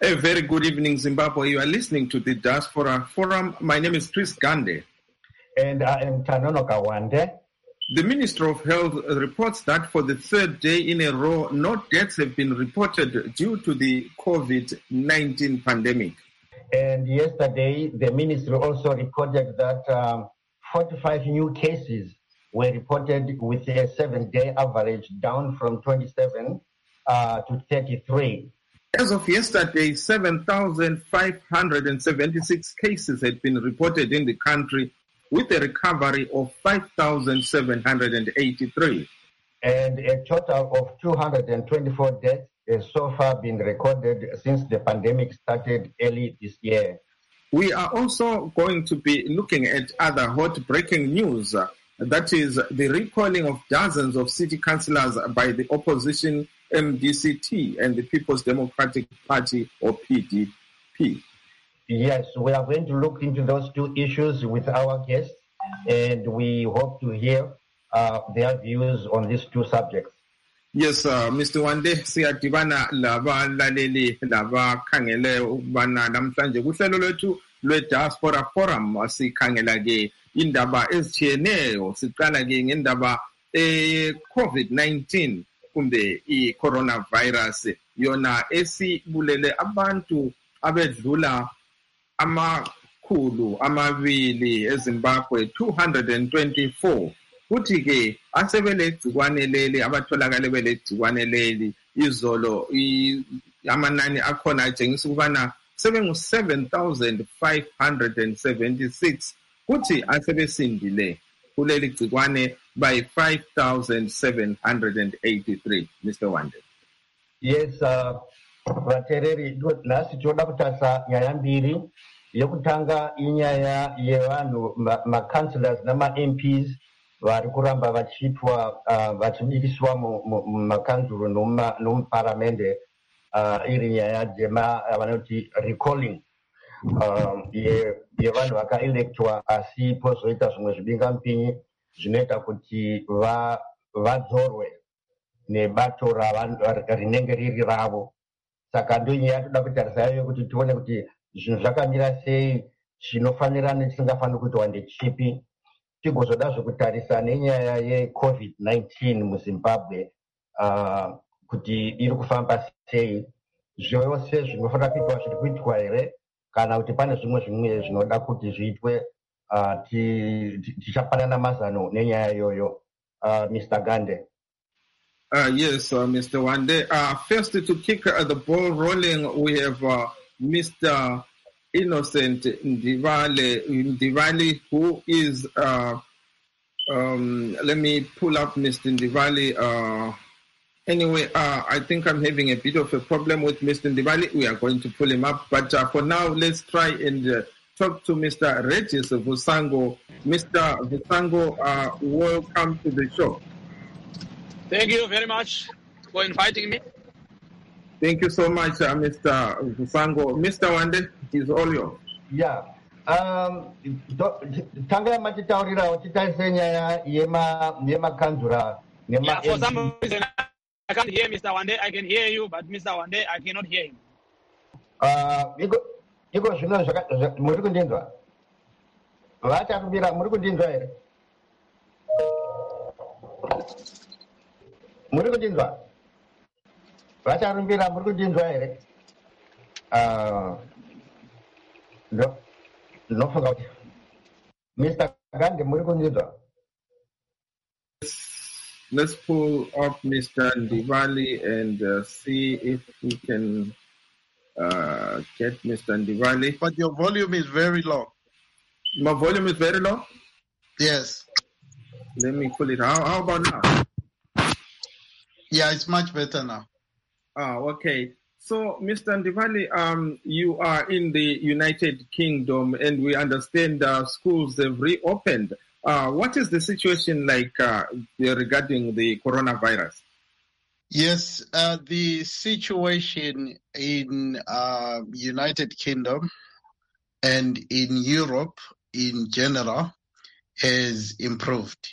A very good evening, Zimbabwe. You are listening to the Diaspora Forum. My name is Chris Gande. And I am Tanono Kawande. The Minister of Health reports that for the third day in a row, no deaths have been reported due to the COVID-19 pandemic. And yesterday, the ministry also reported that 45 new cases were reported with a 7-day average down from 27 to 33. As of yesterday, 7,576 cases had been reported in the country, with a recovery of 5,783. And a total of 224 deaths has so far been recorded since the pandemic started early this year. We are also going to be looking at other hot breaking news. That is the recalling of dozens of city councillors by the opposition MDCT and the People's Democratic Party, or PDP. Yes, we are going to look into those two issues with our guests, and we hope to hear their views on these two subjects. Yes, Mr. Wande, siyadibana labalaleli labakhangele ukubana namhlanje kuhlelo lwethu lwe-Diaspora Forum sikhangela ke indaba ezitshiyeneyo. Siqala ke ngendaba COVID-19 kumbe i-coronavirus, yona esibulele abantu abedlula amakhulu amabili eZimbabwe 224. Kuthi ke asebelegcikwane leli abatholakale belegcikwane leli izolo amanani akhona atshengisa ukubana sebengu-7,576 kuthi asebesindile kuleli gcikwane by 5,783. Mr. Wande. Yes, vatereri nhasi toda kutarisa nyaya mbiri. Yekutanga inyaya yevanhu maCouncillors nama-MPs vari kuramba vachiitwa vachibiriswa mumakanzuro nomuparamende, iri nyaya vanoti recalling yevanhu vakaelektwa, asi pozoita zvimwe zvibingamupinyi zvinoita kuti vadzorwe nebato rinenge riri ravo. Saka ndonyaya toda kutarisa iyo kuti tione kuti zvinhu zvakamira sei, chinofanira nechisingafaniri kuitwa ndechipi, tigozodazve kutarisa nenyaya yeCovid-19 muZimbabwe, kuti iri kufamba sei, zvose zvinofanira kuitwa zviri kuitwa here, kana kuti pane zvimwe zvinoda kuti zviitwe. Tichapanana mazano nenyaya iyoyo. Mr. Gande. Yes, Mr. Wande. First, to kick the ball rolling, we have Mr. Innocent Ndivali, who is, let me pull up Mr. Ndivali. Anyway, I think I'm having a bit of a problem with Mr. Ndivali. We are going to pull him up. But for now, let's try and talk to Mr. Regis Vusango. Mr. Vusango, welcome to the show. Thank you very much for inviting me. Thank you so much, Mr. Vusango. Mr. Wande, it's all yours. Yeah. Tanga matitaurira titarise nyaya yemakanzura. Yeah, for some reason I can't hear Mr. Wande. I can hear you, but Mr. Wande, I cannot hear him. Iko zvino muri kundinzwa? Vacharumbira muri kundinzwa here? Muri kundinzwa? Vacharumbira muri kundinzwa here? Ndinofunga kuti Mr. Gande muri kundinzwa? Let's pull up Mr. Ndivali and see if we can get Mr. Ndivali. But your volume is very low. My volume is very low? Yes. Let me pull it. How about now? Yeah, it's much better now. Okay. So, Mr. Ndivali, you are in the United Kingdom, and we understand schools have reopened. What is the situation like regarding the coronavirus? Yes, the situation in United Kingdom and in Europe in general has improved.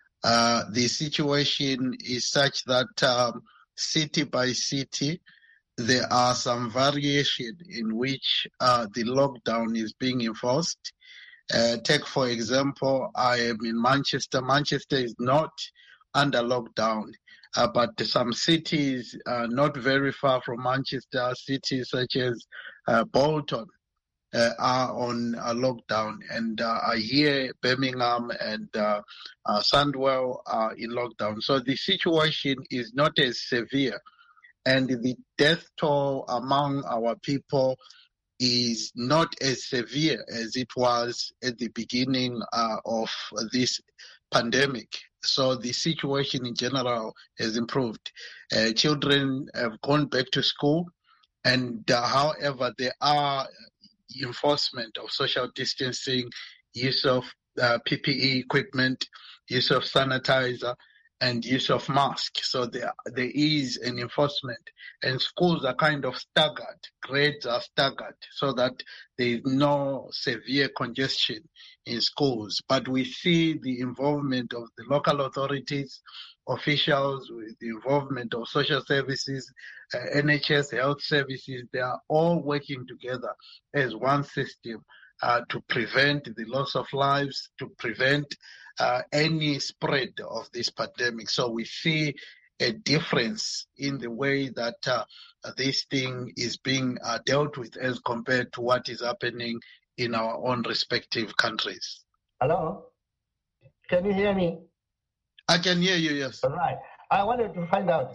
The situation is such that city by city, there are some variation in which the lockdown is being enforced. Take, for example, I am in Manchester. Manchester is not under lockdown, but some cities not very far from Manchester, cities such as Bolton, are on a lockdown, and I hear Birmingham and Sandwell are in lockdown. So the situation is not as severe, and the death toll among our people is not as severe as it was at the beginning of this pandemic. So the situation in general has improved. Children have gone back to school, and however, there are enforcement of social distancing, use of PPE equipment, use of sanitizer, and use of masks. So there is an enforcement, and schools are kind of staggered, grades are staggered, so that there is no severe congestion in schools. But we see the involvement of the local authorities, officials, with the involvement of social services, NHS, health services. They are all working together as one system to prevent the loss of lives, to prevent any spread of this pandemic. So we see a difference in the way that this thing is being dealt with as compared to what is happening in our own respective countries. Hello? Can you hear me? I can hear you, yes. All right. I wanted to find out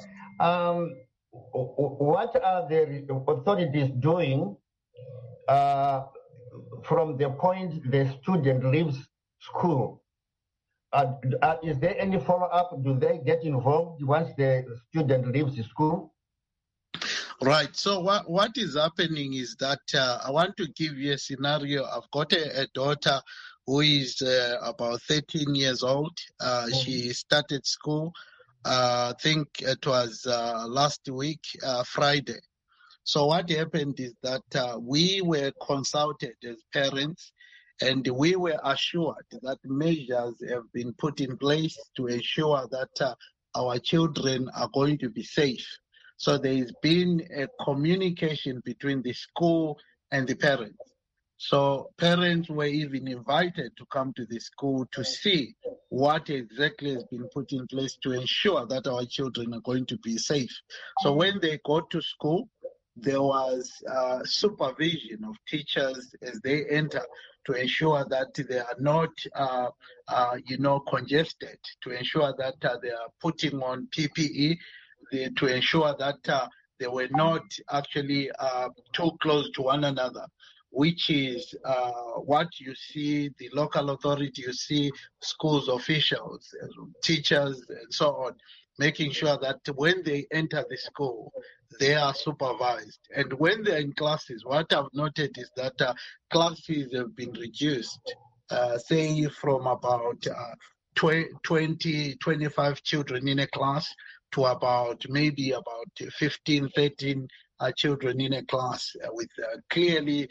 what are the authorities doing from the point the student leaves school? Is there any follow-up? Do they get involved once the student leaves the school? Right. So what is happening is that I want to give you a scenario. I've got a daughter who is about 13 years old. She started school, I think it was last week, Friday. So what happened is that we were consulted as parents, and we were assured that measures have been put in place to ensure that our children are going to be safe. So there has been a communication between the school and the parents. So parents were even invited to come to the school to see what exactly has been put in place to ensure that our children are going to be safe. So when they go to school, there was supervision of teachers as they enter to ensure that they are not, congested, to ensure that they are putting on PPE, to ensure that they were not actually too close to one another, which is what you see the local authority, you see schools officials, teachers, and so on, making sure that when they enter the school, they are supervised. And when they're in classes, what I've noted is that classes have been reduced, say from about 20, 25 children in a class to about 15, 13 children in a class with clearly,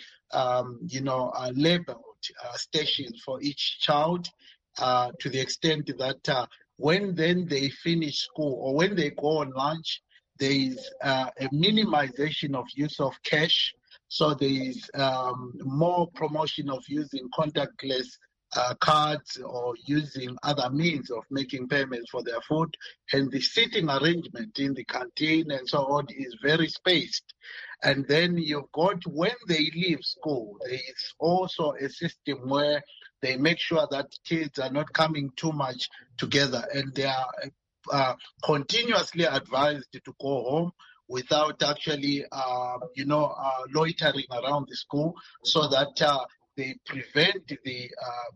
labeled stations for each child, to the extent that when then they finish school or when they go on lunch, there is a minimization of use of cash. So there is more promotion of using contactless cards or using other means of making payments for their food. And the seating arrangement in the canteen and so on is very spaced. And then you've got, when they leave school, there is also a system where they make sure that kids are not coming too much together, and they are continuously advised to go home without actually, loitering around the school, so that they prevent the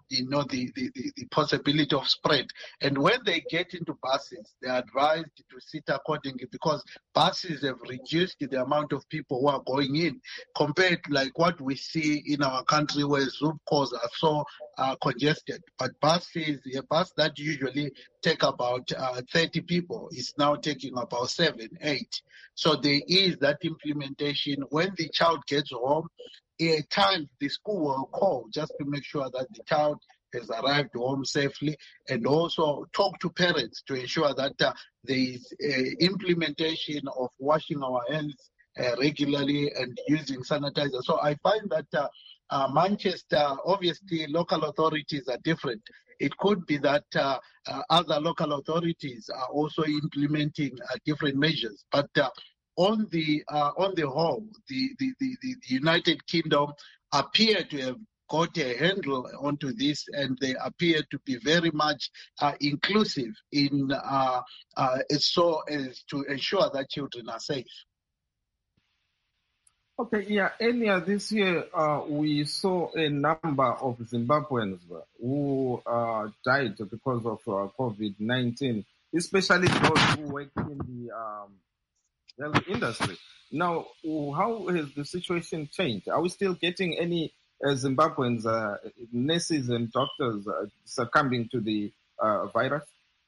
possibility of spread. And when they get into buses, they are advised to sit accordingly, because buses have reduced the amount of people who are going in, compared to like what we see in our country where Zoom calls are so congested. But buses, a bus that usually take about 30 people is now taking about 7, 8. So there is that implementation. When the child gets home, at times the school will call just to make sure that the child has arrived home safely, and also talk to parents to ensure that there is implementation of washing our hands regularly and using sanitizer. So I find that Manchester, obviously, local authorities are different. It could be that other local authorities are also implementing different measures, but on the whole, the United Kingdom appear to have got a handle onto this, and they appear to be very much inclusive in so as to ensure that children are safe. Okay, yeah. Earlier this year, we saw a number of Zimbabweans who died because of COVID-19, especially those who work in the health industry. Now, how has the situation changed? Are we still getting any Zimbabweans, nurses and doctors succumbing to the virus?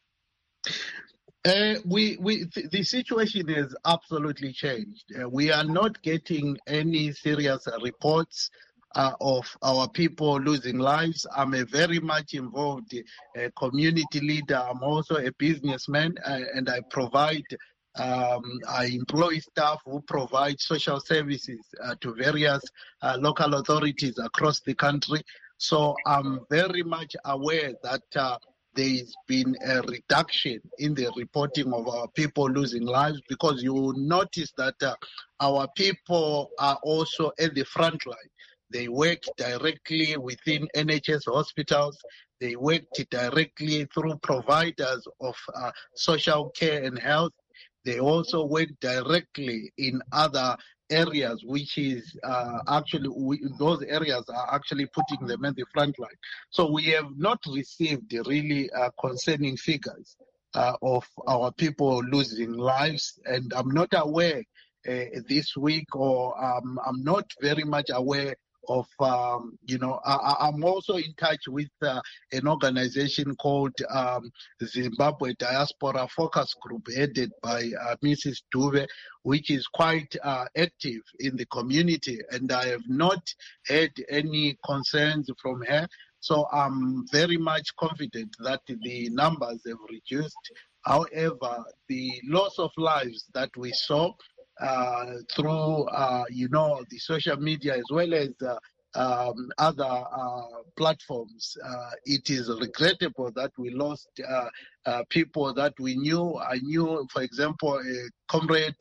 The situation has absolutely changed. We are not getting any serious reports of our people losing lives. I'm a very much involved community leader. I'm also a businessman, and I provide. I employ staff who provide social services to various local authorities across the country. So I'm very much aware that there's been a reduction in the reporting of our people losing lives, because you will notice that our people are also at the front line. They work directly within NHS hospitals. They work directly through providers of social care and health. They also work directly in other areas, which is those areas are actually putting them in the front line. So we have not received really concerning figures of our people losing lives, and I'm not aware this week, or I'm not very much aware of, I'm also in touch with an organization called Zimbabwe Diaspora Focus Group, headed by Mrs. Dube, which is quite active in the community, and I have not had any concerns from her. So I'm very much confident that the numbers have reduced. However, the loss of lives that we saw through, the social media as well as other platforms, it is regrettable that we lost people that we knew. I knew, for example, a comrade,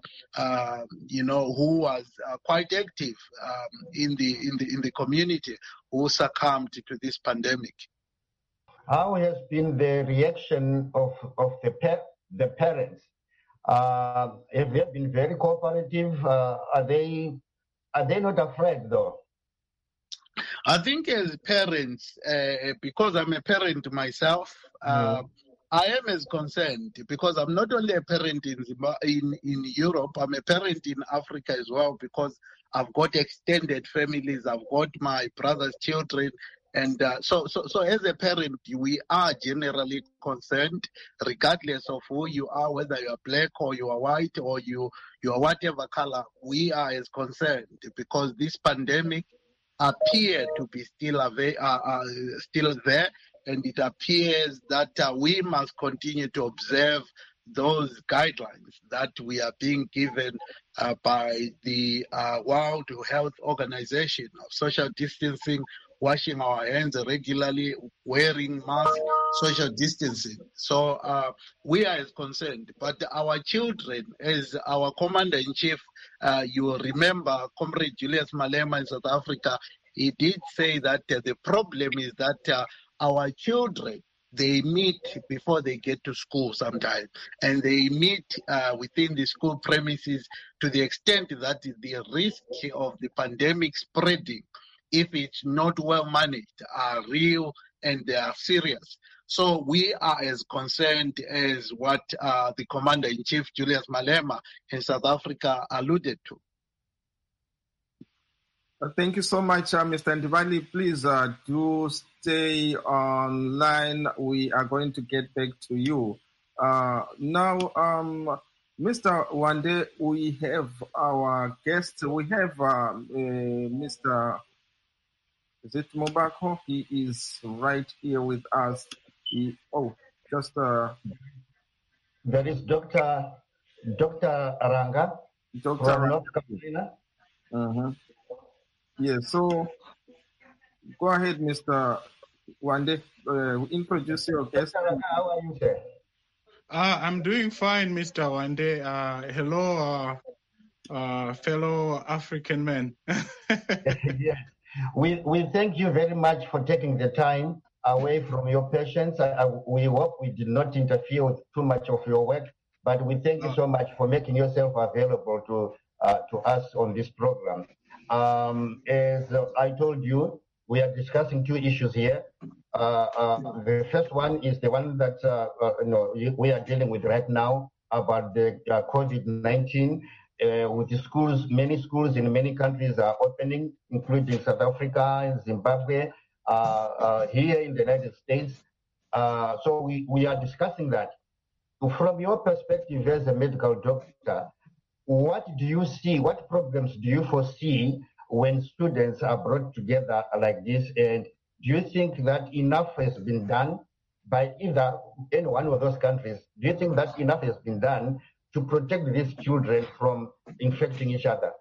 who was quite active in the community, who succumbed to this pandemic. How has been the reaction of the parents? Have they been very cooperative? Are they not afraid though? I think as parents, because I'm a parent myself, I am as concerned, because I'm not only a parent in Europe, I'm a parent in Africa as well, because I've got extended families, I've got my brother's children. And so as a parent, we are generally concerned, regardless of who you are, whether you are black or you are white or you are whatever color. We are as concerned, because this pandemic appears to be still there, and it appears that we must continue to observe those guidelines that we are being given by the World Health Organization of social distancing, washing our hands regularly, wearing masks, social distancing. So we are as concerned. But our children, as our Commander-in-Chief, you will remember, Comrade Julius Malema in South Africa, he did say that the problem is that our children, they meet before they get to school sometimes, and they meet within the school premises to the extent that the risk of the pandemic spreading, if it's not well managed, are real and they are serious. So we are as concerned as what the Commander-in-Chief, Julius Malema, in South Africa alluded to. Thank you so much, Mr. Ndibali. Please do stay online. We are going to get back to you. Now, Mr. Wande, we have our guest. We have Mr. Is it Mobako? He is right here with us. There is Dr. Aranga. Dr. from North Carolina. Yes, so go ahead, Mr. Wande. Introduce your guest. How are you, sir? I'm doing fine, Mr. Wande. Hello, fellow African men. Yes. We thank you very much for taking the time away from your patients. We hope we did not interfere with too much of your work, but we thank you so much for making yourself available to us on this program. As I told you, we are discussing two issues here. The first one is the one that we are dealing with right now about the COVID-19. With the schools, many schools in many countries are opening, including South Africa, Zimbabwe, here in the United States. So we are discussing that. From your perspective as a medical doctor, what do you see, what problems do you foresee when students are brought together like this? And do you think that enough has been done by either any one of those countries? Do you think that enough has been done to protect these children from infecting each other?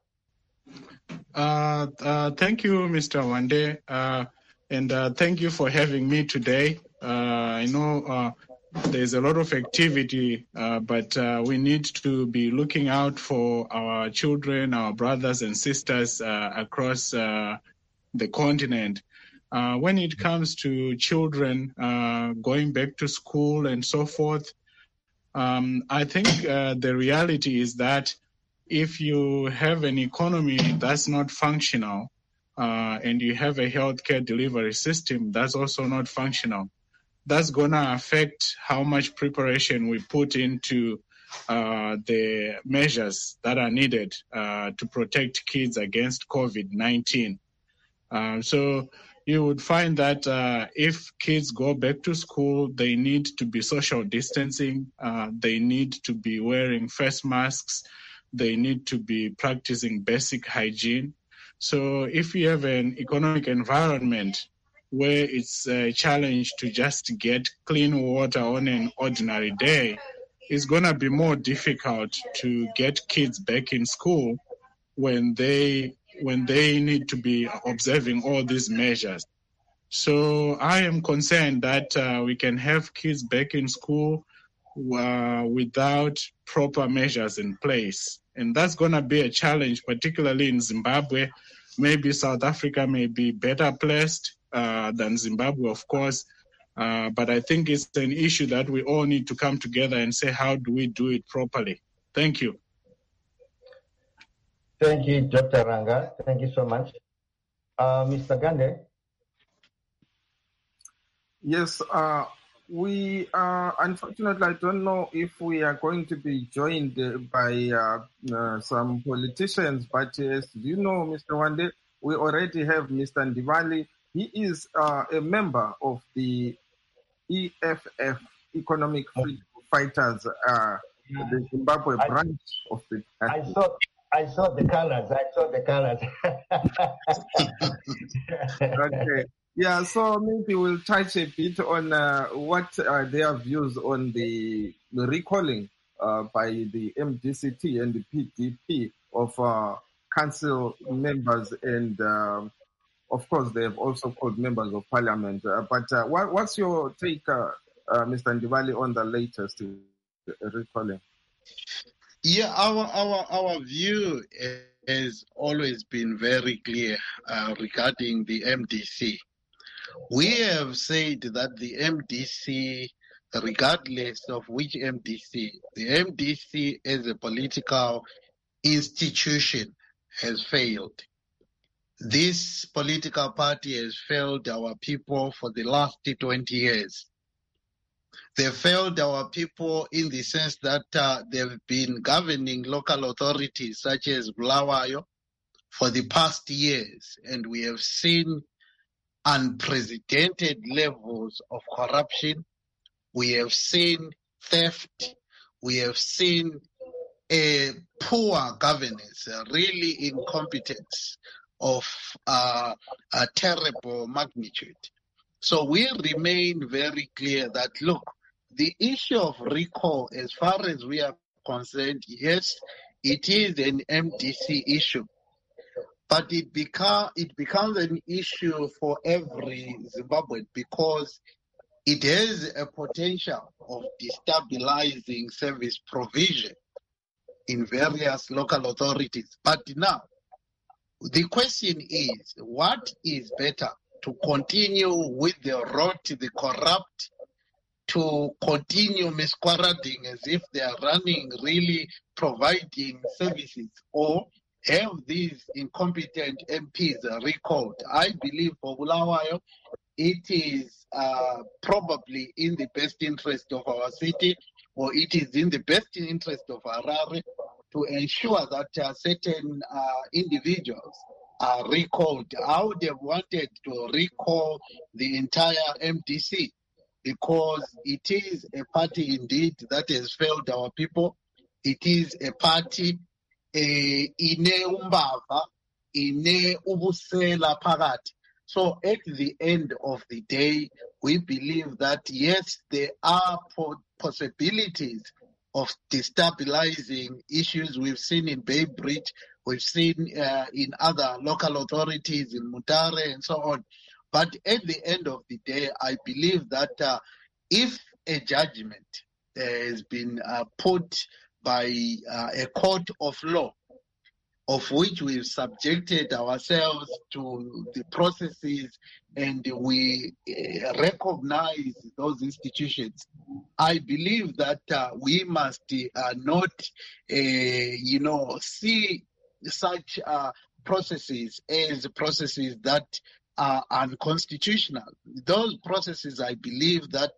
Thank you, Mr. Wande, and thank you for having me today. I know there's a lot of activity, but we need to be looking out for our children, our brothers and sisters across the continent. When it comes to children going back to school and so forth, I think the reality is that if you have an economy that's not functional and you have a healthcare delivery system that's also not functional, that's going to affect how much preparation we put into the measures that are needed to protect kids against COVID-19. So you would find that if kids go back to school, they need to be social distancing, they need to be wearing face masks, they need to be practicing basic hygiene. So if you have an economic environment where it's a challenge to just get clean water on an ordinary day, it's going to be more difficult to get kids back in school when they need to be observing all these measures. So I am concerned that we can have kids back in school without proper measures in place. And that's going to be a challenge, particularly in Zimbabwe. Maybe South Africa may be better placed than Zimbabwe, of course. But I think it's an issue that we all need to come together and say, how do we do it properly? Thank you. Thank you, Dr. Ranga. Thank you so much. Mr. Gande? Yes, we unfortunately, I don't know if we are going to be joined by some politicians, but as you know, Mr. Wande, we already have Mr. Ndibali. He is a member of the EFF, Economic Freedom Fighters, the Zimbabwe branch of the party. I saw the colors. Okay. Yeah, so maybe we'll touch a bit on what are their views on the recalling by the MDCT and the PDP of council members, and of course they have also called members of parliament. But what's your take, Mr. Ndibali, on the latest recalling? Yeah, our view has always been very clear regarding the MDC. We have said that the MDC, regardless of which MDC, the MDC as a political institution has failed. This political party has failed our people for the last 20 years. They failed our people in the sense that they've been governing local authorities such as Bulawayo for the past years, and we have seen unprecedented levels of corruption. We have seen theft. We have seen a poor governance, really incompetence of a terrible magnitude. So we remain very clear that, look, the issue of recall, as far as we are concerned, yes, it is an MDC issue. But it becomes an issue for every Zimbabwean because it has a potential of destabilizing service provision in various local authorities. But now, the question is, what is better, to continue with the rot, the corrupt, to continue misquarading as if they are running, really providing services, or have these incompetent MPs recalled? I believe for Bulawayo, it is probably in the best interest of our city, or it is in the best interest of Harare to ensure that certain individuals are recalled. I would have wanted to recall the entire MDC because it is a party indeed that has failed our people. It is a party ine umbava, ine ubusela phakathi. So at the end of the day, we believe that yes, there are possibilities of destabilizing issues. We've seen in Bay Bridge, we've seen in other local authorities, in Mutare and so on. But at the end of the day, I believe that if a judgment has been put by a court of law, of which we've subjected ourselves to the processes and we recognize those institutions, I believe that we must not, see such processes as processes that are unconstitutional. Those processes, I believe that,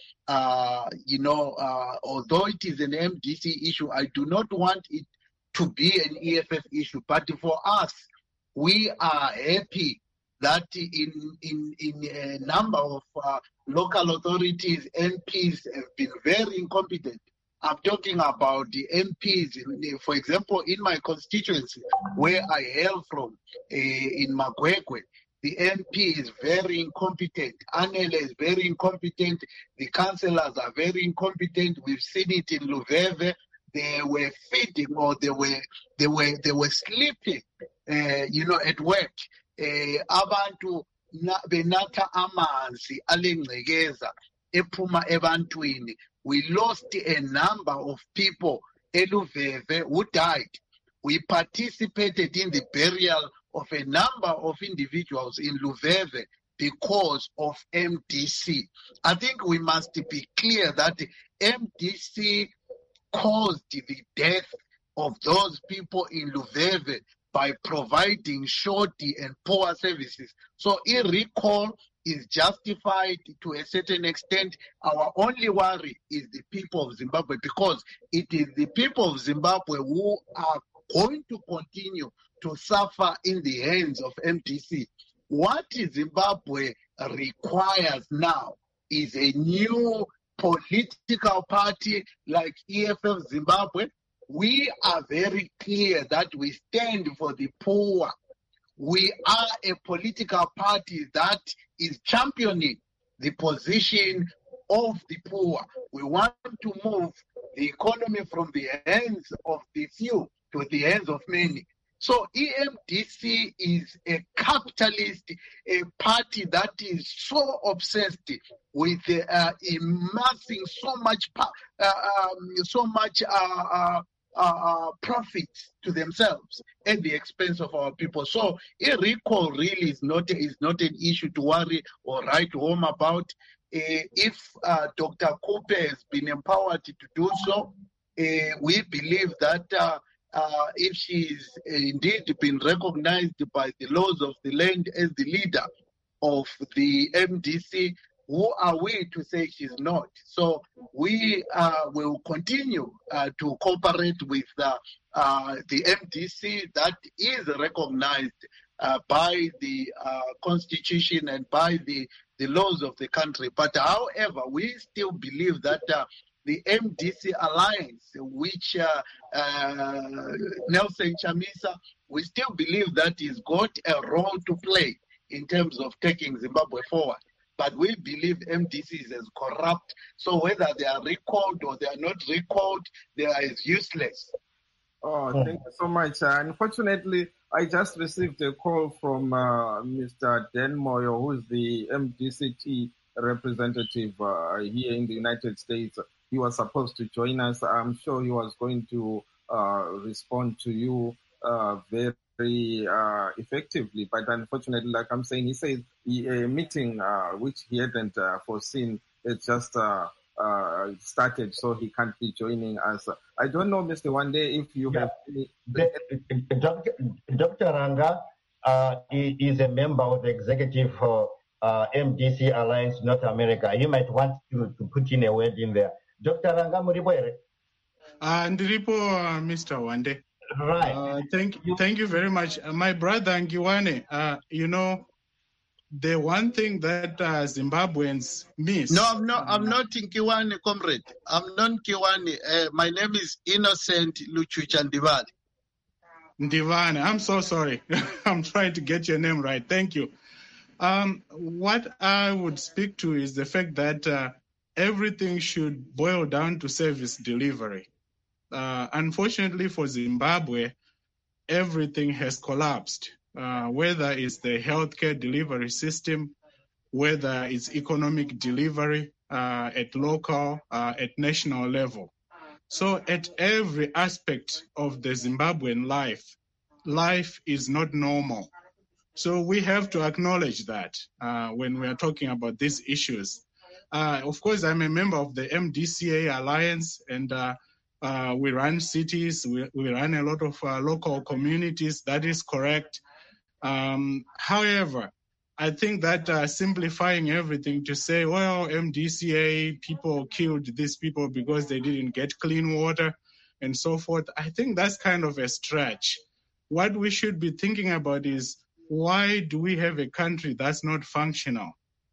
although it is an MDC issue, I do not want it to be an EFF issue. But for us, we are happy that in a number of local authorities, MPs have been very incompetent. I'm talking about the MPs, for example, in my constituency, where I hail from, in Magwekwe. The MP is very incompetent. Anele is very incompetent. The councillors are very incompetent. We've seen it in Luveve. They were feeding, or they were sleeping, at work. Abantu benatha amanzi alengcekeza ephuma ebantwini. We lost a number of people eLuveve who died. We participated in the burial of a number of individuals in Luveve because of MDC. I think we must be clear that MDC caused the death of those people in Luveve by providing shoddy and poor services. So recall is justified to a certain extent. Our only worry is the people of Zimbabwe, because it is the people of Zimbabwe who are going to continue to suffer in the hands of MDC. What Zimbabwe requires now is a new political party like EFF Zimbabwe. We are very clear that we stand for the poor. We are a political party that is championing the position of the poor. We want to move the economy from the hands of the few to the hands of many. So EMDC is a capitalist, a party that is so obsessed with amassing so much profit to themselves at the expense of our people. So a recall really is not an issue to worry or write home about. If Dr. Cooper has been empowered to do so, we believe that if she's indeed been recognized by the laws of the land as the leader of the MDC, who are we to say she's not? So we will continue to cooperate with the MDC that is recognized by the Constitution and by the laws of the country. But however, we still believe that the MDC alliance, which Nelson Chamisa, we still believe that he's got a role to play in terms of taking Zimbabwe forward. But we believe MDC is as corrupt. So whether they are recalled or they are not recalled, they are as useless. Oh, thank you so much. Unfortunately, I just received a call from Mr. Dan Moyo, who's the MDCT representative here in the United States. He was supposed to join us. I'm sure he was going to respond to you very effectively. But unfortunately, like I'm saying, he says a meeting which he hadn't foreseen, it just started, so he can't be joining us. I don't know, Mr. Wande, if you have any... Dr. Ranga is a member of the executive MDC Alliance North America. You might want to put in a word in there. Dr. Ranga Muribwere. Ndiripo, Mr. Wande. Right. Thank you very much. My brother Ngiwane, the one thing that Zimbabweans miss... No, I'm not Nkiwane, comrade. I'm not Nkiwane. My name is Innocent Luchucha Ndivane. Ndivane, I'm so sorry. I'm trying to get your name right. Thank you. What I would speak to is the fact that everything should boil down to service delivery. Unfortunately for Zimbabwe, everything has collapsed. Whether it's the healthcare delivery system, whether it's economic delivery at local, at national level. So at every aspect of the Zimbabwean life is not normal. So we have to acknowledge that when we are talking about these issues. Of course, I'm a member of the MDCA Alliance, and we run cities, we run a lot of local communities. That is correct. However, I think that simplifying everything to say, well, MDCA people killed these people because they didn't get clean water and so forth, I think that's kind of a stretch. What we should be thinking about is, why do we have a country that's not functional?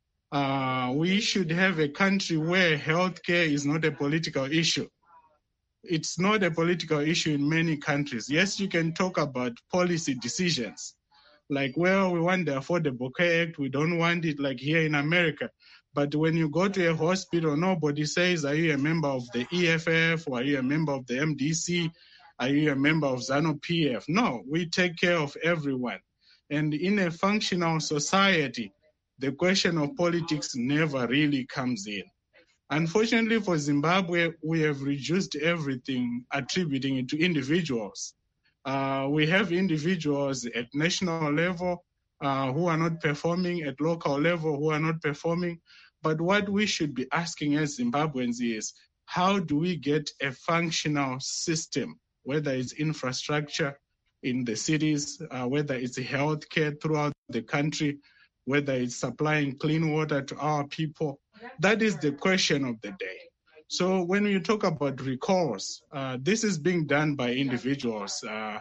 We should have a country where healthcare is not a political issue. It's not a political issue in many countries. Yes, you can talk about policy decisions. Like, well, we want the Affordable Care Act. We don't want it like here in America. But when you go to a hospital, nobody says, are you a member of the EFF? Or are you a member of the MDC? Are you a member of ZANU-PF? No, we take care of everyone. And in a functional society, the question of politics never really comes in. Unfortunately for Zimbabwe, we have reduced everything, attributing it to individuals. We have individuals at national level who are not performing, at local level who are not performing. But what we should be asking as Zimbabweans is, how do we get a functional system, whether it's infrastructure in the cities, whether it's healthcare throughout the country, whether it's supplying clean water to our people? That is the question of the day. So when you talk about recalls, this is being done by individuals,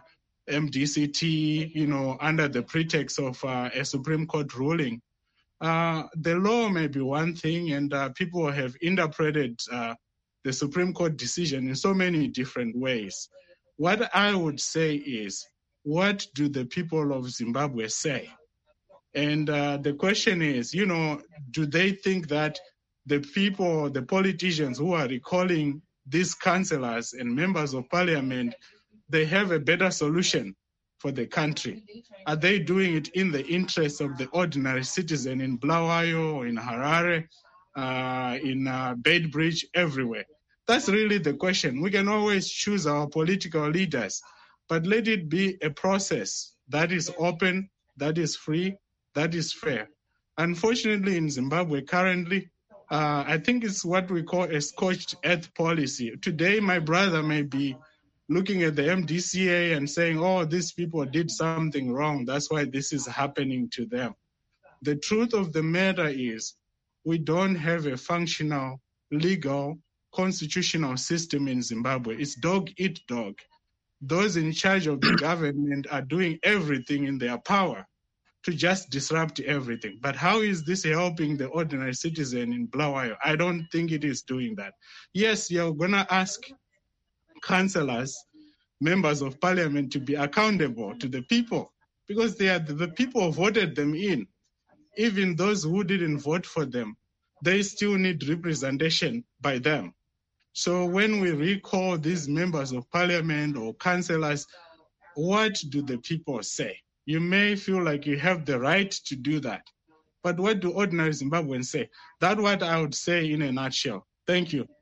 MDCT, under the pretext of a Supreme Court ruling. The law may be one thing, and people have interpreted the Supreme Court decision in so many different ways. What I would say is, what do the people of Zimbabwe say? And the question is, do they think that the people, the politicians who are recalling these councillors and members of parliament, they have a better solution for the country? Are they doing it in the interest of the ordinary citizen in Bulawayo, in Harare, in Beitbridge, everywhere? That's really the question. We can always choose our political leaders, but let it be a process that is open, that is free, that is fair. Unfortunately, in Zimbabwe currently, I think it's what we call a scorched earth policy. Today, my brother may be looking at the MDCA and saying, oh, these people did something wrong. That's why this is happening to them. The truth of the matter is, we don't have a functional, legal, constitutional system in Zimbabwe. It's dog eat dog. Those in charge of the government are doing everything in their power to just disrupt everything. But how is this helping the ordinary citizen in Bulawayo? I don't think it is doing that. Yes, you're going to ask councillors, members of parliament, to be accountable to the people, because they are the people who voted them in. Even those who didn't vote for them, they still need representation by them. So when we recall these members of parliament or councillors, what do the people say? You may feel like you have the right to do that. But what do ordinary Zimbabweans say? That's what I would say in a nutshell. Thank you.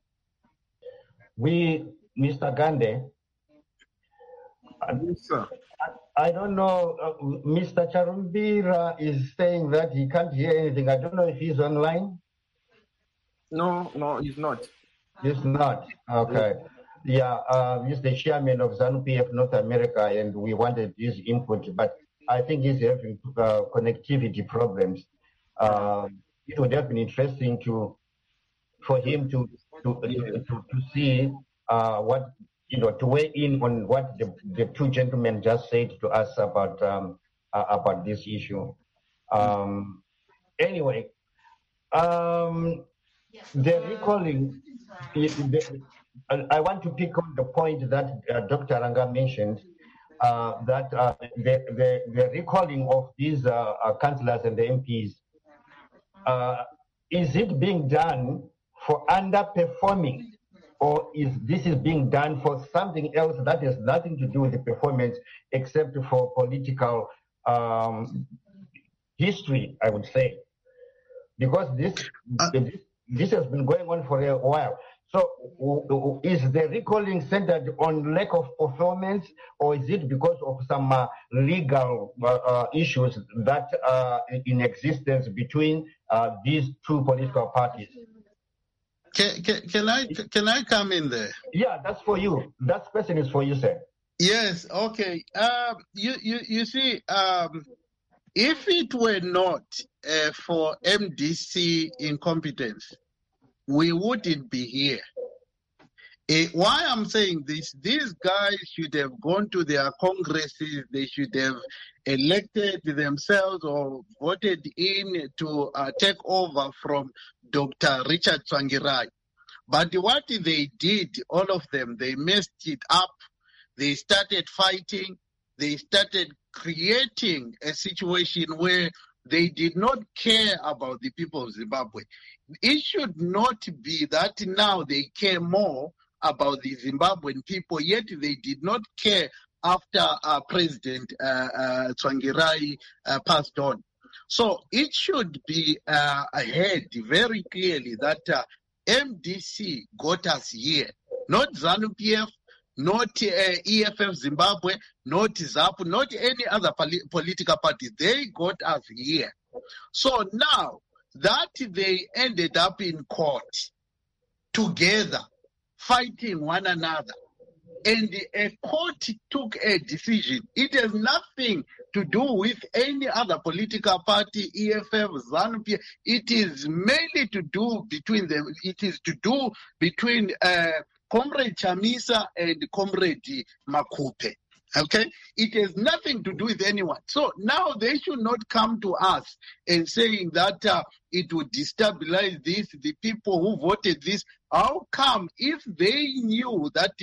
Mr. Gande, Yes, sir. I don't know, Mr. Charumbira is saying that he can't hear anything. I don't know if he's online. No, he's not. He's not. Okay. Yeah, he's the chairman of ZANU-PF North America, and we wanted his input, but I think he's having connectivity problems. It would have been interesting for him to see what, to weigh in on what the two gentlemen just said to us about this issue. Anyway, the recalling, I want to pick on the point that Dr. Ranga mentioned, that the recalling of these councillors and the MPs, is it being done for underperforming, or is being done for something else that has nothing to do with the performance except for political history, I would say? Because this has been going on for a while. So is the recalling centered on lack of performance, or is it because of some legal issues that are in existence between these two political parties? Can I come in there? Yeah, that's for you. That question is for you, sir. Yes. Okay. You see, if it were not for MDC incompetence, we wouldn't be here. Why I'm saying this, these guys should have gone to their congresses, they should have elected themselves or voted in to take over from Dr. Richard Tsvangirai. But what they did, all of them, they messed it up. They started fighting. They started creating a situation where they did not care about the people of Zimbabwe. It should not be that now they care more about the Zimbabwean people, yet they did not care after President Tsvangirai passed on. So it should be ahead very clearly that MDC got us here, not ZANU-PF, not EFF Zimbabwe, not ZAPU, not any other political party. They got us here. So now that they ended up in court together, fighting one another, and a court took a decision. It has nothing to do with any other political party, EFF, ZANU-PF. It is mainly to do between them. It is to do between Comrade Chamisa and Comrade Makupe. Okay? It has nothing to do with anyone. So now they should not come to us and saying that it would destabilize this, the people who voted this. How come if they knew that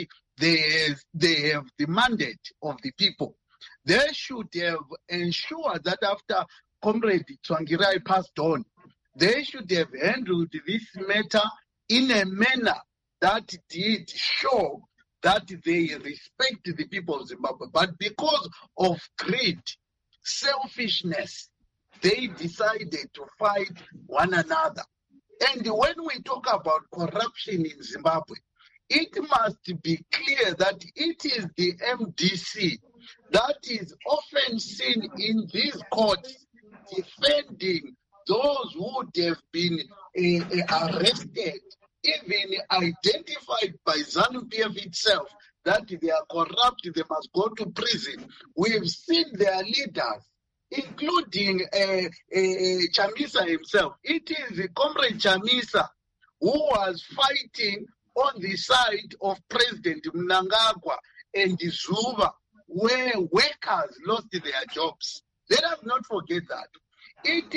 they have the mandate of the people, they should have ensured that after Comrade Tsvangirai passed on, they should have handled this matter in a manner that did show that they respect the people of Zimbabwe. But because of greed, selfishness, they decided to fight one another. And when we talk about corruption in Zimbabwe, it must be clear that it is the MDC that is often seen in these courts defending those who would have been arrested, even identified by ZANU-PF itself, that they are corrupt, they must go to prison. We've seen their leaders, including Chamisa himself. It is Comrade Chamisa who was fighting on the side of President Mnangagwa and Zuma, where workers lost their jobs. Let us not forget that. It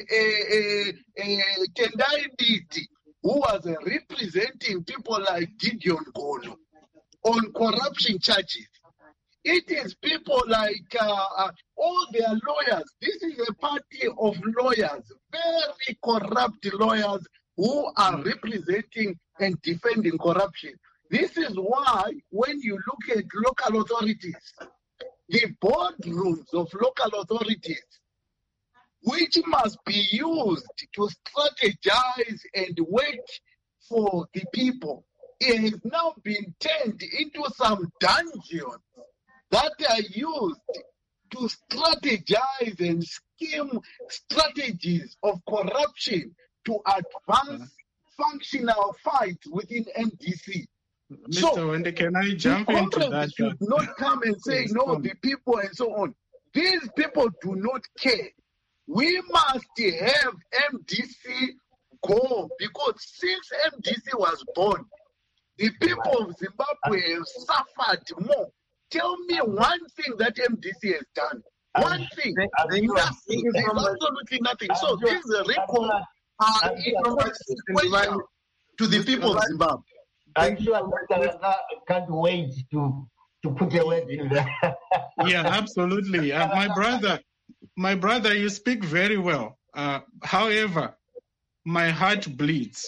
is Tendai Biti who was representing people like Gideon Golo on corruption charges. It is people like all their lawyers. This is a party of lawyers, very corrupt lawyers who are representing and defending corruption. This is why when you look at local authorities, the boardrooms of local authorities, which must be used to strategize and work for the people, it has now been turned into some dungeons that are used to strategize and scheme strategies of corruption to advance functional fights within MDC. Mr. Wende, can I jump into that? Should not come and say, no, the people and so on. These people do not care. We must have MDC go, because since MDC was born, the people of Zimbabwe have suffered more. Tell me one thing that MDC has done. One thing. Nothing. There's absolutely nothing. So these recalls are inconsequential to the people of Zimbabwe. I'm sure Dr. can't wait to put a word in there. Yeah, absolutely. My brother, you speak very well. However, my heart bleeds.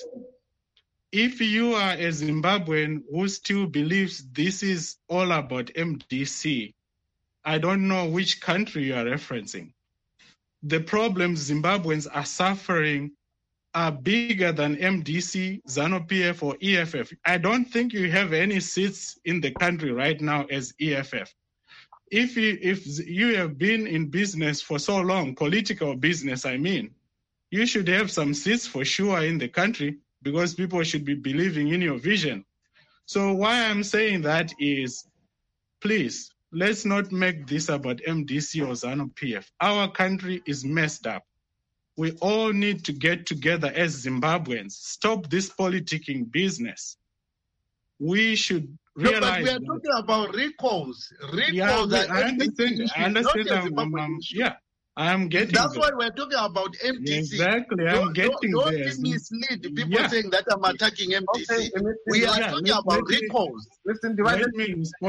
If you are a Zimbabwean who still believes this is all about MDC, I don't know which country you are referencing. The problems Zimbabweans are suffering are bigger than MDC, ZANU-PF, or EFF. I don't think you have any seats in the country right now as EFF. If you have been in business for so long, political business, I mean, you should have some seats for sure in the country, because people should be believing in your vision. So why I'm saying that is, please, let's not make this about MDC or ZANU-PF. Our country is messed up. We all need to get together as Zimbabweans. Stop this politicking business. We should realize. No, but we are talking about recalls. Yeah, I understand. Yeah, I'm getting. That's why we're talking about MDC. Exactly, I'm getting don't there. Don't mislead people saying that I'm attacking MDC. Okay, we are talking about recalls. Let me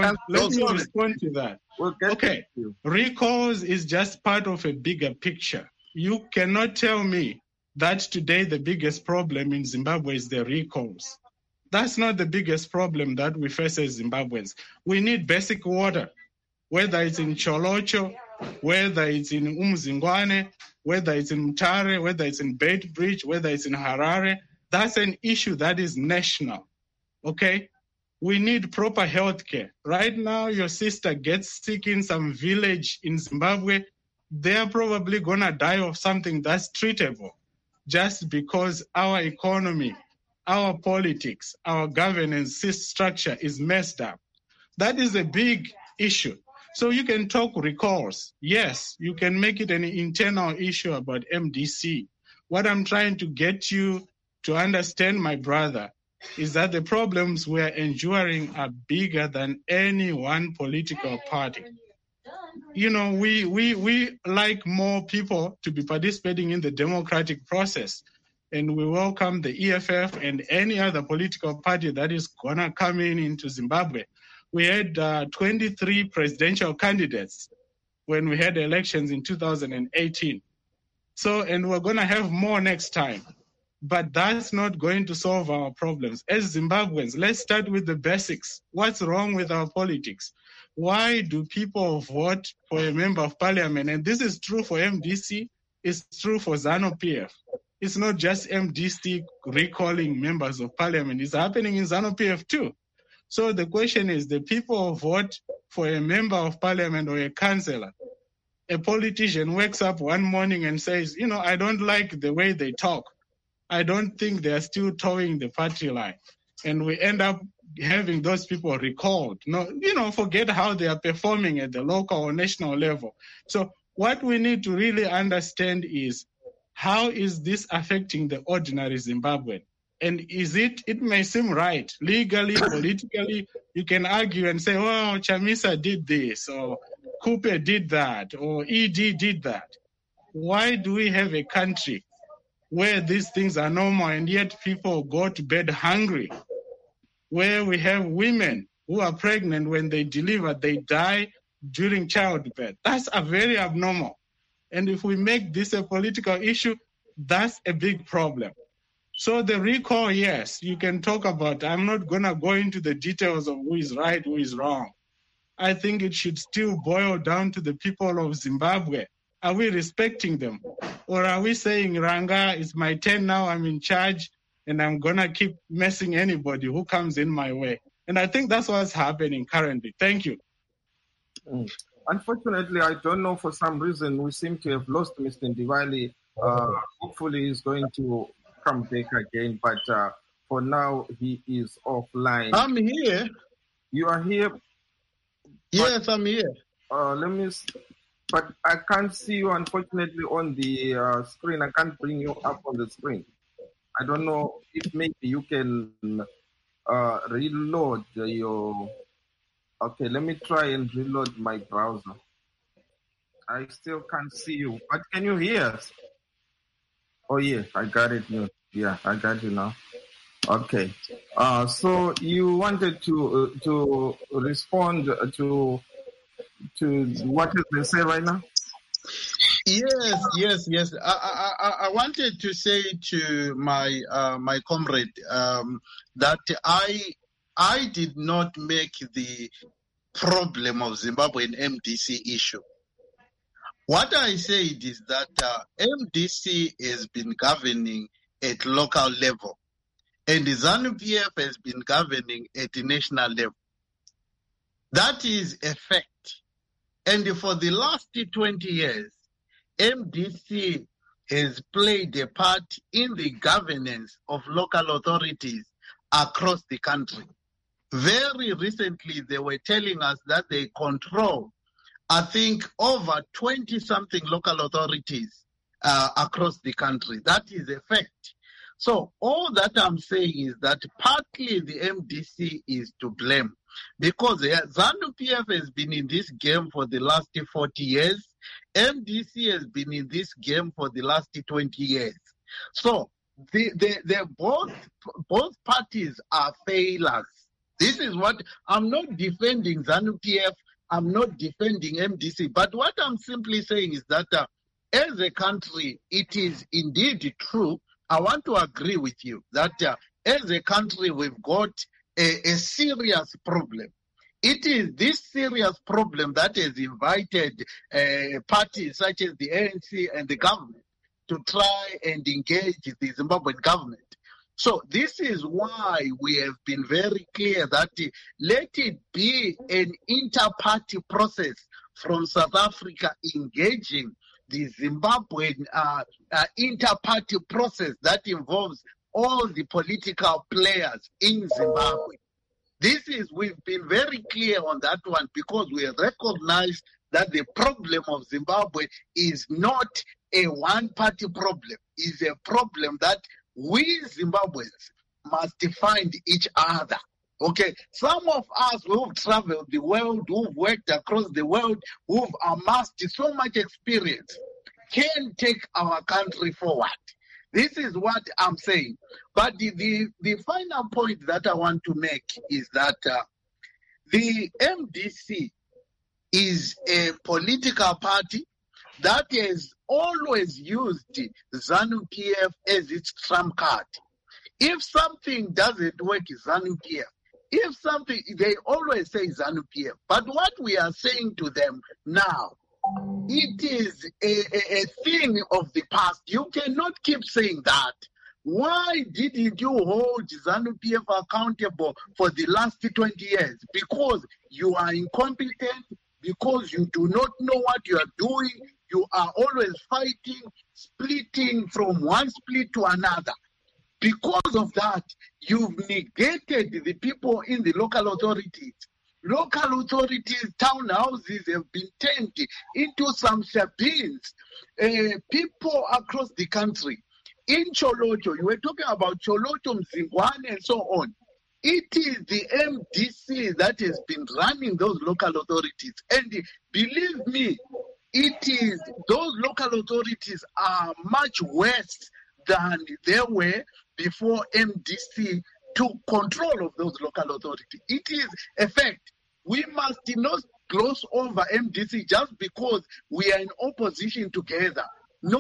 respond to that. Okay, recalls is just part of a bigger picture. You cannot tell me that today the biggest problem in Zimbabwe is the recalls. That's not the biggest problem that we face as Zimbabweans. We need basic water, whether it's in Cholocho, whether it's in Umzingwane, whether it's in Mutare, whether it's in Beitbridge, whether it's in Harare. That's an issue that is national, okay? We need proper health care. Right now, your sister gets sick in some village in Zimbabwe. They're probably going to die of something that's treatable just because our economy, our politics, our governance structure is messed up. That is a big issue. So you can talk recalls. Yes, you can make it an internal issue about MDC. What I'm trying to get you to understand, my brother, is that the problems we're enduring are bigger than any one political party. You know, we like more people to be participating in the democratic process, and we welcome the EFF and any other political party that is going to come into Zimbabwe. We had 23 presidential candidates when we had elections in 2018. So, and we're going to have more next time. But that's not going to solve our problems. As Zimbabweans, let's start with the basics. What's wrong with our politics? Why do people vote for a member of parliament? And this is true for MDC, it's true for ZANU-PF. It's not just MDC recalling members of parliament. It's happening in ZANU-PF too. So the question is, the people vote for a member of parliament or a councillor. A politician wakes up one morning and says, you know, I don't like the way they talk. I don't think they're still towing the party line. And we end up having those people recalled. No, you know, forget how they are performing at the local or national level. So what we need to really understand is, how is this affecting the ordinary Zimbabwean? And it may seem right, legally, politically, you can argue and say, oh, Chamisa did this, or Kupe did that, or ED did that. Why do we have a country where these things are normal and yet people go to bed hungry? Where we have women who are pregnant, when they deliver, they die during childbirth. That's a very abnormal. And if we make this a political issue, that's a big problem. So the recall, yes, you can talk about. I'm not going to go into the details of who is right, who is wrong. I think it should still boil down to the people of Zimbabwe. Are we respecting them? Or are we saying, Ranga, it's my turn now, I'm in charge, and I'm going to keep messing anybody who comes in my way? And I think that's what's happening currently. Thank you. Unfortunately, I don't know, for some reason, we seem to have lost Mr. Ndibali. Hopefully, he's going to come back again, but for now, he is offline. I'm here. You are here? Yes, I'm here. Let me but I can't see you, unfortunately, on the screen. I can't bring you up on the screen. I don't know if maybe you can reload your... Okay, let me try and reload my browser. I still can't see you, but can you hear us? Oh, yes, I got it. Yeah, I got you now. Okay. So you wanted to respond to what has been said right now? Yes. I wanted to say to my comrade that I did not make the problem of Zimbabwe an MDC issue. What I said is that MDC has been governing at local level, and the ZANU-PF has been governing at the national level. That is a fact. And for the last 20 years, MDC has played a part in the governance of local authorities across the country. Very recently, they were telling us that they control, I think, over 20-something local authorities across the country. That is a fact. So all that I'm saying is that partly the MDC is to blame, because ZANU-PF has been in this game for the last 40 years. MDC has been in this game for the last 20 years. So both parties are failures. This is what I'm not defending ZANU-PF. I'm not defending MDC. But what I'm simply saying is that as a country, it is indeed true. I want to agree with you that as a country, we've got a serious problem. It is this serious problem that has invited parties such as the ANC and the government to try and engage the Zimbabwean government. So this is why we have been very clear that let it be an inter-party process from South Africa engaging the Zimbabwean inter-party process that involves all the political players in Zimbabwe. We've been very clear on that one, because we recognize that the problem of Zimbabwe is not a one-party problem. It's a problem that we Zimbabweans must find each other. Okay, some of us who've traveled the world, who've worked across the world, who've amassed so much experience, can take our country forward. This is what I'm saying. But the final point that I want to make is that the MDC is a political party that has always used ZANU-PF as its trump card. If something doesn't work, ZANU-PF. If something, they always say ZANU-PF. But what we are saying to them now, it is a thing of the past. You cannot keep saying that. Why didn't you hold ZANU-PF accountable for the last 20 years? Because you are incompetent, because you do not know what you are doing. You are always fighting, splitting from one split to another. Because of that, you've negated the people in the local authorities. Local authorities, townhouses have been turned into some shabins. People across the country. In Choloto, you were talking about Choloto, Mzingwane, and so on. It is the MDC that has been running those local authorities. And believe me, those local authorities are much worse than they were before MDC took control of those local authorities. It is a fact. We must not gloss over MDC just because we are in opposition together. No,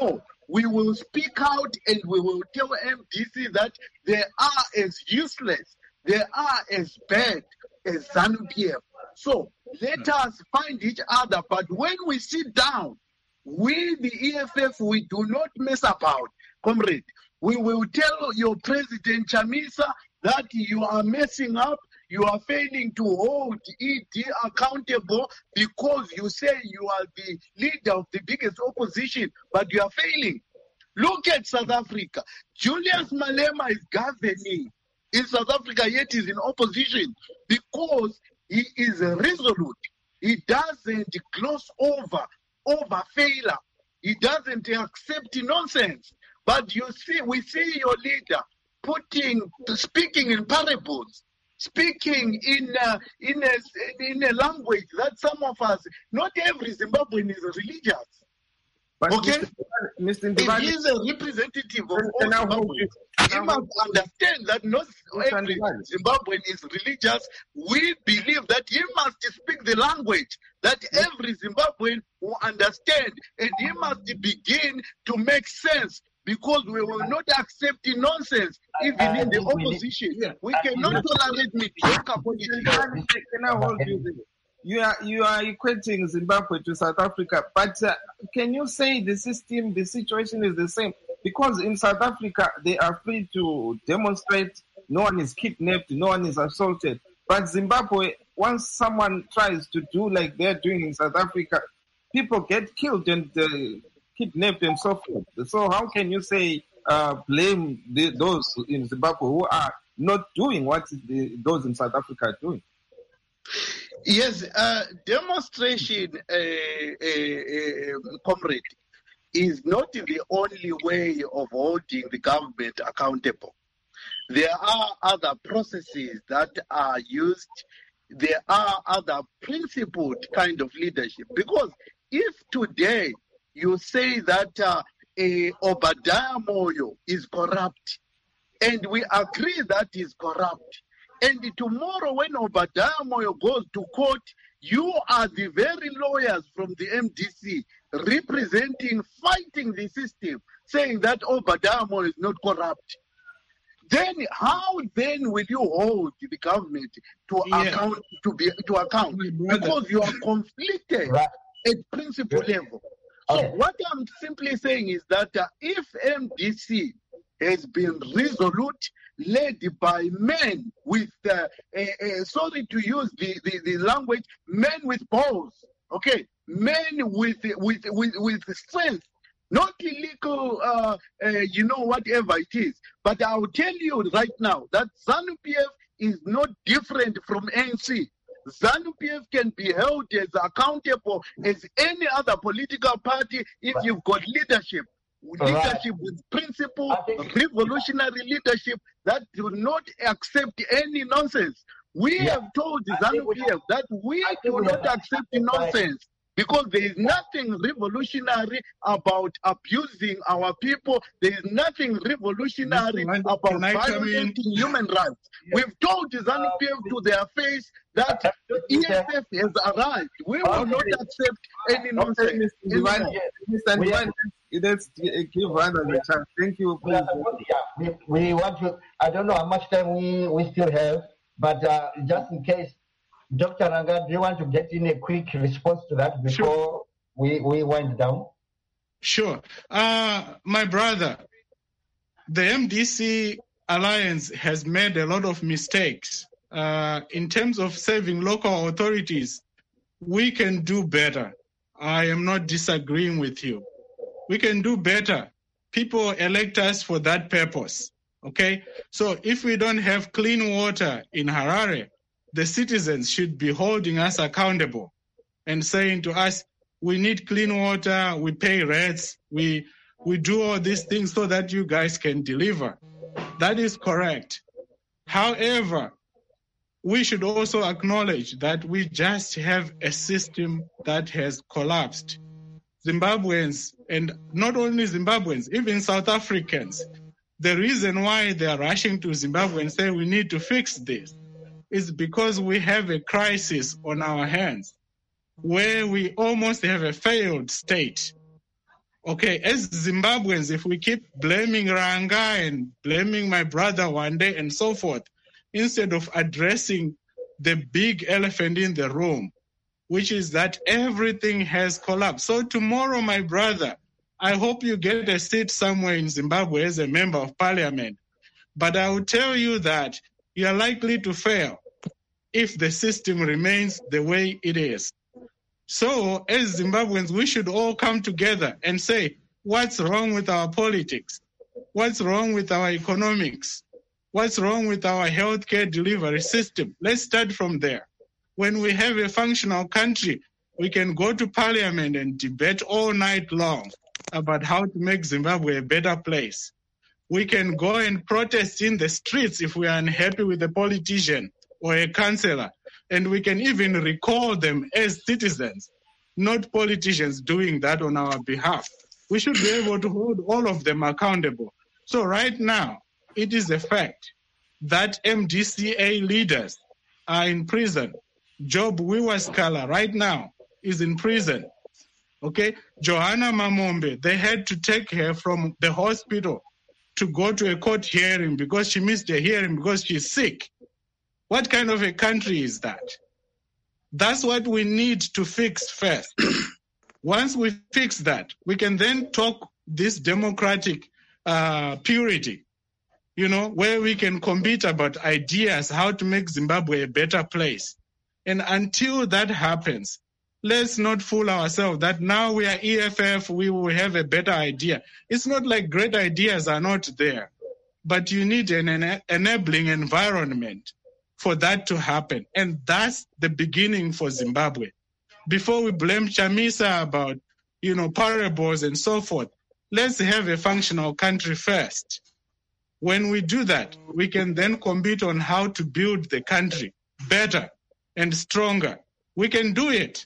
we will speak out and we will tell MDC that they are as useless, they are as bad as ZANU-PF. So let us find each other. But when we sit down, we, the EFF, we do not mess about, comrade. We will tell your President Chamisa that you are messing up, you are failing to hold ED accountable because you say you are the leader of the biggest opposition, but you are failing. Look at South Africa. Julius Malema is governing in South Africa, yet is in opposition because he is resolute. He doesn't gloss over failure. He doesn't accept nonsense. But you see, we see your leader speaking in parables, speaking in a language that some of us, not every Zimbabwean is religious. But okay? Mr. If he is a representative of all Zimbabweans, he must understand that not every Zimbabwean is religious. We believe that he must speak the language that every Zimbabwean will understand, and he must begin to make sense, because we will not accept nonsense, even in the opposition. We cannot tolerate mediocre politics. Can I hold you there? You are equating Zimbabwe to South Africa, but can you say the situation is the same? Because in South Africa, they are free to demonstrate, no one is kidnapped, no one is assaulted. But Zimbabwe, once someone tries to do like they're doing in South Africa, people get killed and kidnapped and so forth. So how can you say blame those in Zimbabwe who are not doing what those in South Africa are doing? Yes, demonstration, comrade, is not the only way of holding the government accountable. There are other processes that are used. There are other principled kind of leadership. Because if today you say that Obadiah Moyo is corrupt, and we agree that is corrupt, and tomorrow when Obadiah Moyo goes to court, you are the very lawyers from the MDC representing, fighting the system, saying that Obadiah Moyo is not corrupt. Then how then will you hold the government to account, to account? Because you are conflicted at principle level. So what I'm simply saying is that if MDC has been resolute, led by men with, sorry to use the language, men with balls, okay, men with strength, not illegal, whatever it is. But I will tell you right now that ZANU-PF is not different from ANC. ZANU-PF can be held as accountable as any other political party if you've got leadership with principle, revolutionary leadership that do not accept any nonsense. We have told the ZANU-PF that we do not accept nonsense, because there is nothing revolutionary about abusing our people. There is nothing revolutionary about violating human rights. We've told the ZANU-PF to their face that EFF has arrived. We will not accept any nonsense. Mr. Ndivan, let's give Randa the chance. Thank you. We want to, I don't know how much time we still have, but just in case, Dr. Ranga, do you want to get in a quick response to that before we wind down? Sure. My brother, the MDC Alliance has made a lot of mistakes. In terms of serving local authorities, we can do better. I am not disagreeing with you. We can do better. People elect us for that purpose, okay? So if we don't have clean water in Harare, the citizens should be holding us accountable and saying to us, we need clean water, we pay rates, we do all these things so that you guys can deliver. That is correct. However, we should also acknowledge that we just have a system that has collapsed. Zimbabweans, and not only Zimbabweans, even South Africans, the reason why they are rushing to Zimbabwe and say we need to fix this is because we have a crisis on our hands where we almost have a failed state. Okay, as Zimbabweans, if we keep blaming Ranga and blaming my brother Wande and so forth, instead of addressing the big elephant in the room, which is that everything has collapsed. So tomorrow, my brother, I hope you get a seat somewhere in Zimbabwe as a member of parliament. But I will tell you that you are likely to fail if the system remains the way it is. So as Zimbabweans, we should all come together and say, what's wrong with our politics? What's wrong with our economics? What's wrong with our healthcare delivery system? Let's start from there. When we have a functional country, we can go to parliament and debate all night long about how to make Zimbabwe a better place. We can go and protest in the streets if we are unhappy with a politician or a councillor, and we can even recall them as citizens, not politicians doing that on our behalf. We should be able to hold all of them accountable. So right now, it is a fact that MDCA leaders are in prison. Job Wiwaskala right now is in prison. Okay, Johanna Mamombe, they had to take her from the hospital to go to a court hearing because she missed a hearing because she's sick. What kind of a country is that? That's what we need to fix first. Once we fix that, we can then talk this democratic purity, where we can compete about ideas, how to make Zimbabwe a better place. And until that happens, let's not fool ourselves that now we are EFF, we will have a better idea. It's not like great ideas are not there, but you need an enabling environment for that to happen. And that's the beginning for Zimbabwe. Before we blame Chamisa about, parables and so forth, let's have a functional country first. When we do that, we can then compete on how to build the country better and stronger. We can do it.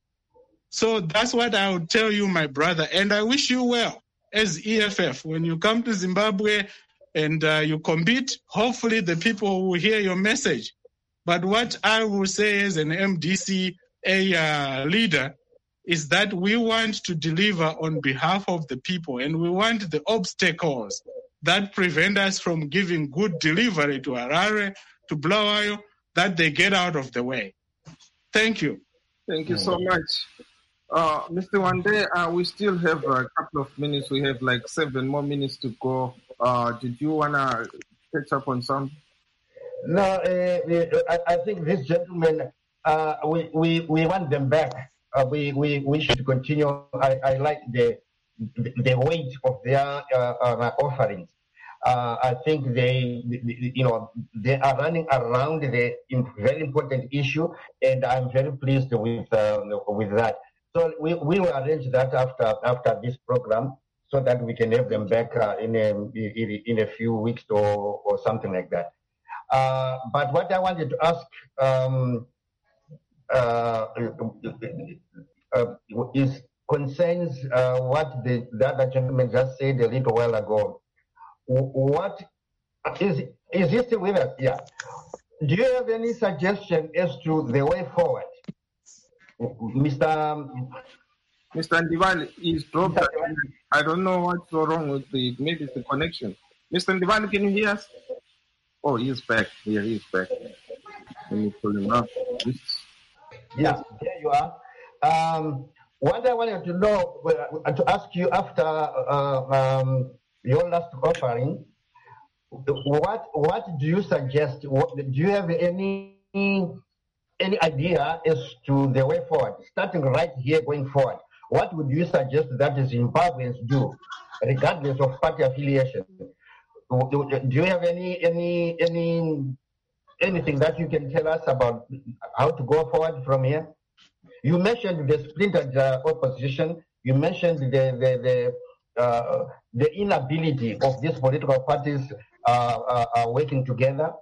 So that's what I would tell you, my brother. And I wish you well as EFF. When you come to Zimbabwe and you compete, hopefully the people will hear your message. But what I will say as an MDC leader is that we want to deliver on behalf of the people, and we want the obstacles that prevent us from giving good delivery to Harare, to Bulawayo, that they get out of the way. Thank you. Thank you so much. Mr. Wande, we still have a couple of minutes. We have like 7 more minutes to go. Did you want to catch up on some? No, I think this gentleman, we want them back. We should continue. I like the weight of their offerings. I think they are running around the very important issue, and I'm very pleased with that. So we will arrange that after this program, so that we can have them back in a few weeks or something like that. But what I wanted to ask concerns what the other gentleman just said a little while ago. What is he still with us? Yeah. Do you have any suggestion as to the way forward? Mr. Ndivali is dropped. I don't know what's wrong with maybe it's the connection. Mr. Ndivali, can you hear us? Oh, he's back. Yeah, he's back. Let me pull him up. Yeah, there you are. What I wanted to know, to ask you after your last offering, what do you suggest? Do you have any idea as to the way forward, starting right here going forward? What would you suggest that the Zimbabweans do, regardless of party affiliation? Do you have anything that you can tell us about how to go forward from here? You mentioned the splintered opposition. You mentioned the inability of these political parties working together.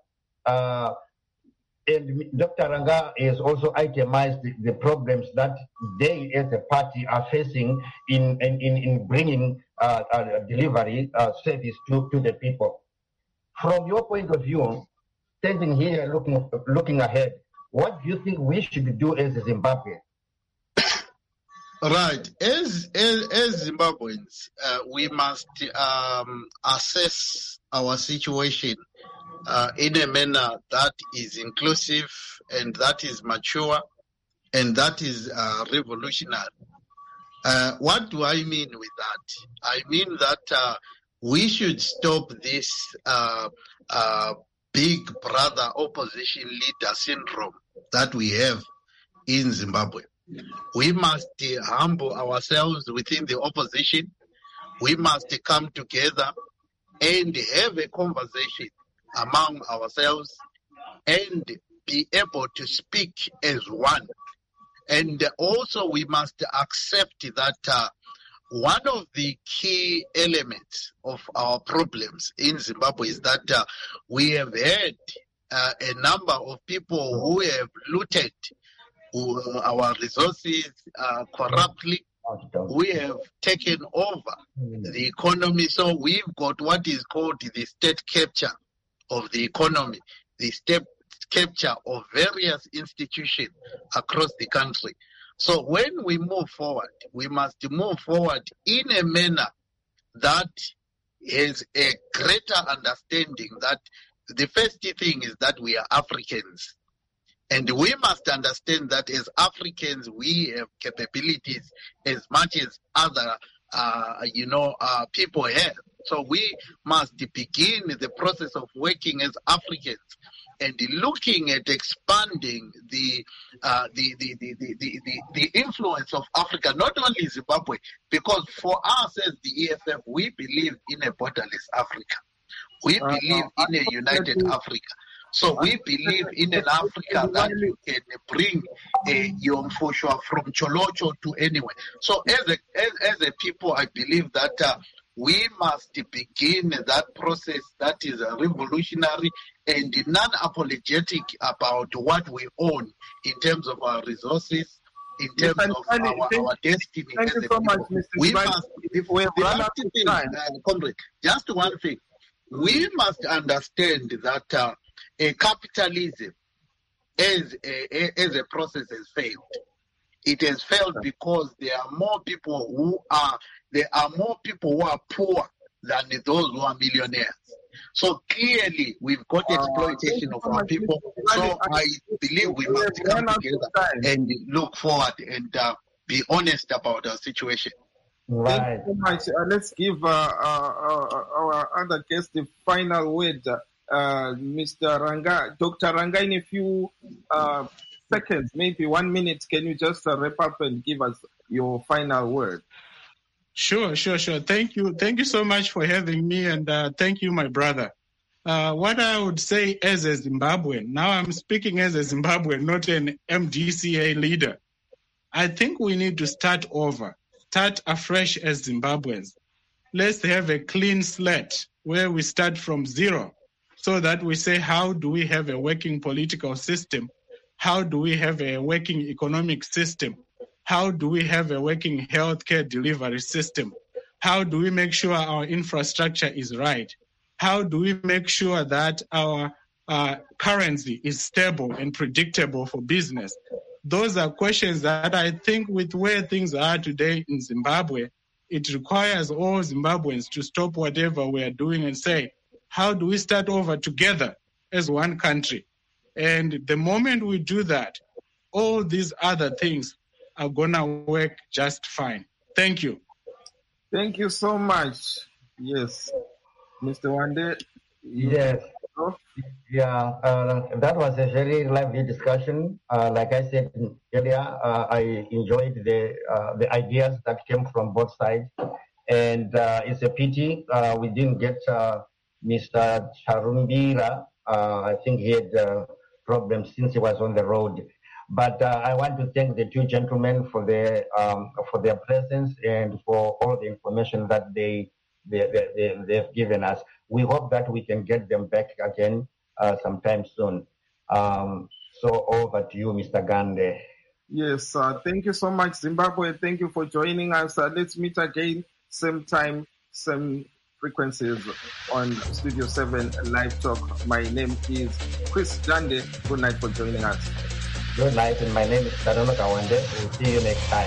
And Dr. Ranga has also itemized the problems that they as a party are facing in bringing delivery service to the people. From your point of view, standing here looking ahead, what do you think we should do as Zimbabwe? Right. As Zimbabweans, we must assess our situation in a manner that is inclusive and that is mature and that is revolutionary. What do I mean with that? I mean that we should stop this big brother opposition leader syndrome that we have in Zimbabwe. We must humble ourselves within the opposition. We must come together and have a conversation among ourselves and be able to speak as one. And also we must accept that one of the key elements of our problems in Zimbabwe is that we have had a number of people who have looted our resources corruptly. We have taken over the economy, so we've got what is called the state capture of the economy, the state capture of various institutions across the country. So when we move forward, we must move forward in a manner that has a greater understanding that the first thing is that we are Africans. And we must understand that as Africans, we have capabilities as much as other, people have. So we must begin the process of working as Africans and looking at expanding the influence of Africa, not only Zimbabwe, because for us as the EFF, we believe in a borderless Africa. We believe in a united Africa. So we believe in an Africa that you can bring a Yom Foshua from Cholocho to anywhere. So as a people, I believe that we must begin that process that is revolutionary and non-apologetic about what we own in terms of our resources, in terms of our destiny. Thank you so much, Mr. We must, comrade, just one thing. We must understand that capitalism as a process has failed. It has failed because there are more people who are poor than those who are millionaires. So clearly we've got exploitation of our people. So I believe we must come together and look forward and be honest about our situation. Right. Thank you so much. Let's give our other guest the final word. Mr. Ranga, Dr. Ranga, in a few seconds, maybe 1 minute, can you just wrap up and give us your final word? Sure. Thank you so much for having me, and thank you, my brother. What I would say as a Zimbabwean, now I'm speaking as a Zimbabwean, not an MDCA leader. I think we need to start over, start afresh as Zimbabweans. Let's have a clean slate where we start from zero, so that we say, how do we have a working political system? How do we have a working economic system? How do we have a working healthcare delivery system? How do we make sure our infrastructure is right? How do we make sure that our currency is stable and predictable for business? Those are questions that I think with where things are today in Zimbabwe, it requires all Zimbabweans to stop whatever we are doing and say, how do we start over together as one country? And the moment we do that, all these other things are going to work just fine. Thank you. Thank you so much. Yes. Mr. Wande? Yes. Yeah, that was a very lively discussion. Like I said earlier, I enjoyed the ideas that came from both sides. And it's a pity we didn't get Mr. Charumbira. I think he had problems since he was on the road. But I want to thank the two gentlemen for their presence and for all the information that they've given us. We hope that we can get them back again sometime soon. So over to you, Mr. Gande. Yes, thank you so much, Zimbabwe. Thank you for joining us. Let's meet again, same time, same frequencies on Studio 7 Live Talk. My name is Chris Gande. Good night for joining us. Good night, and my name is Tarono Kawande. We'll see you next time.